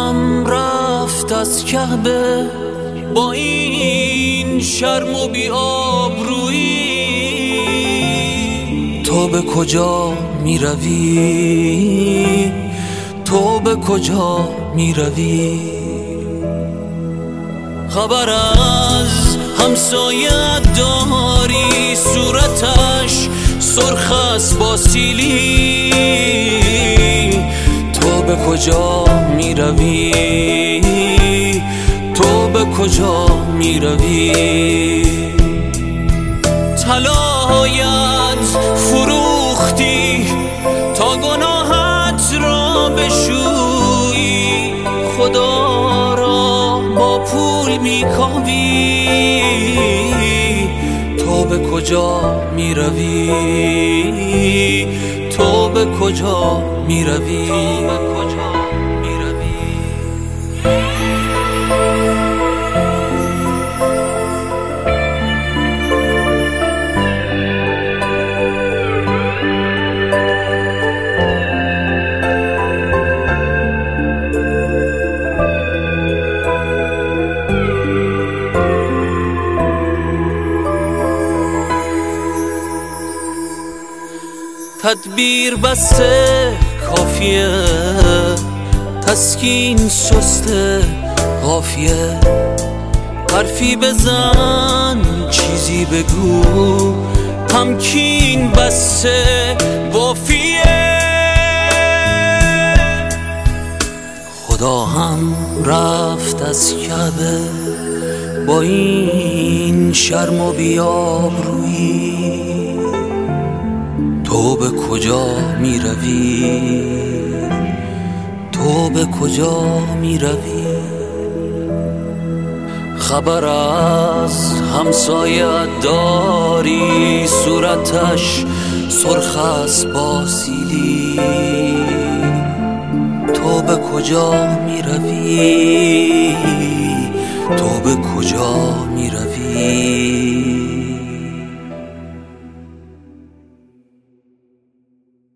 هم رفت از کعبه با این شرم و بی آبرویی. تو به کجا می روی؟ تو به کجا می روی؟ خبر از همسایه داری صورتش سرخ است با سیلی. تو به کجا می روی؟ تو به کجا می روی؟ طلایت فروختی تا گناهت را بشویی. خدا را با پول می کاوی. تو به کجا می روی؟ تو به کجا می روی؟ تدبیر بسته کافیه، تسکین سسته قافیه. حرفی بزن چیزی بگو، تمکین بسته وافیه. خدا هم رفت از کعبه با این شرم و بی آبرویی. تو به کجا می روی؟ تو به کجا می روی؟ خبر از همسایه داری صورتش سرخ است با سیلی. تو به کجا می روی؟ تو به کجا